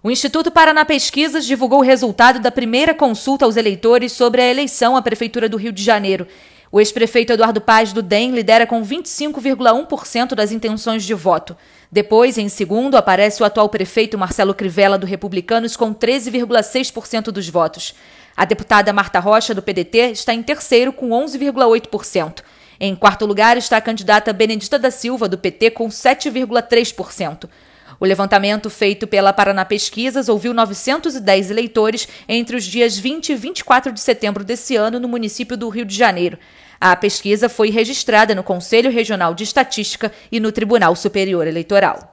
O Instituto Paraná Pesquisas divulgou o resultado da primeira consulta aos eleitores sobre a eleição à Prefeitura do Rio de Janeiro. O ex-prefeito Eduardo Paz, do DEM, lidera com 25,1% das intenções de voto. Depois, em segundo, aparece o atual prefeito Marcelo Crivella, do Republicanos, com 13,6% dos votos. A deputada Marta Rocha, do PDT, está em terceiro, com 11,8%. Em quarto lugar está a candidata Benedita da Silva, do PT, com 7,3%. O levantamento feito pela Paraná Pesquisas ouviu 910 eleitores entre os dias 20 e 24 de setembro desse ano no município do Rio de Janeiro. A pesquisa foi registrada no Conselho Regional de Estatística e no Tribunal Superior Eleitoral.